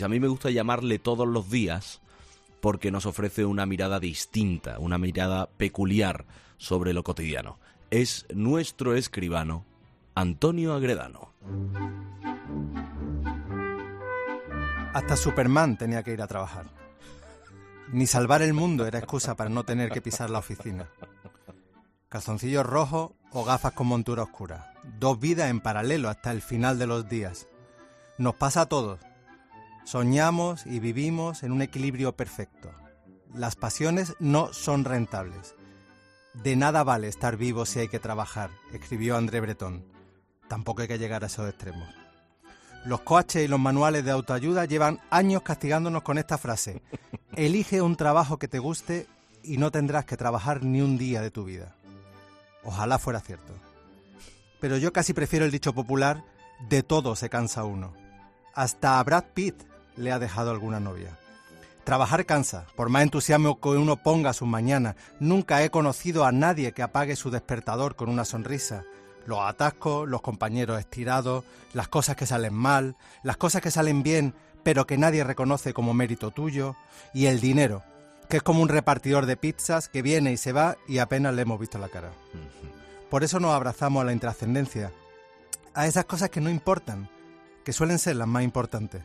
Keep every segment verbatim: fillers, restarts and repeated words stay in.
A mí me gusta llamarle Todos los días porque nos ofrece una mirada distinta, una mirada peculiar sobre lo cotidiano. Es nuestro escribano, Antonio Agredano. Hasta Superman tenía que ir a trabajar. Ni salvar el mundo era excusa para no tener que pisar la oficina. Calzoncillos rojos o gafas con montura oscura. Dos vidas en paralelo hasta el final de los días. Nos pasa a todos. Soñamos y vivimos en un equilibrio perfecto. Las pasiones no son rentables. De nada vale estar vivo si hay que trabajar, escribió André Breton. Tampoco hay que llegar a esos extremos. Los coaches y los manuales de autoayuda llevan años castigándonos con esta frase. Elige un trabajo que te guste y no tendrás que trabajar ni un día de tu vida. Ojalá fuera cierto. Pero yo casi prefiero el dicho popular, de todo se cansa uno. Hasta a Brad Pitt le ha dejado alguna novia. Trabajar cansa, por más entusiasmo que uno ponga a sus mañanas. Nunca he conocido a nadie que apague su despertador con una sonrisa. Los atascos, los compañeros estirados, las cosas que salen mal, las cosas que salen bien, pero que nadie reconoce como mérito tuyo, y el dinero, que es como un repartidor de pizzas que viene y se va y apenas le hemos visto la cara. Por eso nos abrazamos a la intrascendencia, a esas cosas que no importan, que suelen ser las más importantes.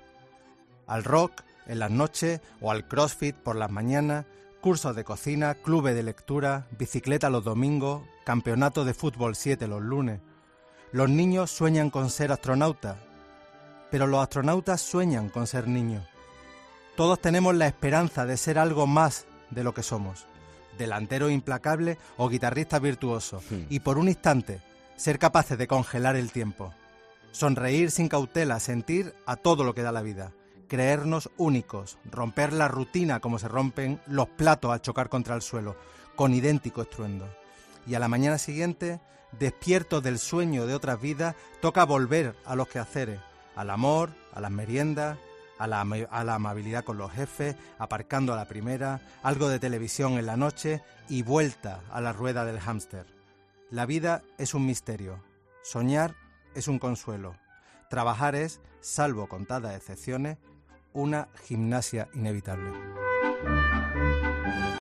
Al rock en las noches o al crossfit por las mañanas, cursos de cocina, clubes de lectura, bicicleta los domingos, campeonato de fútbol siete los lunes. Los niños sueñan con ser astronautas, pero los astronautas sueñan con ser niños. Todos tenemos la esperanza de ser algo más de lo que somos, delantero implacable o guitarrista virtuoso, sí. Y por un instante ser capaces de congelar el tiempo, sonreír sin cautela, sentir a todo lo que da la vida, creernos únicos, romper la rutina como se rompen los platos al chocar contra el suelo, con idéntico estruendo. Y a la mañana siguiente, despiertos del sueño de otras vidas, toca volver a los quehaceres, al amor, a las meriendas, a la, a la amabilidad con los jefes, aparcando a la primera, algo de televisión en la noche y vuelta a la rueda del hámster. La vida es un misterio, soñar es un consuelo, trabajar es, salvo contadas excepciones, una gimnasia inevitable.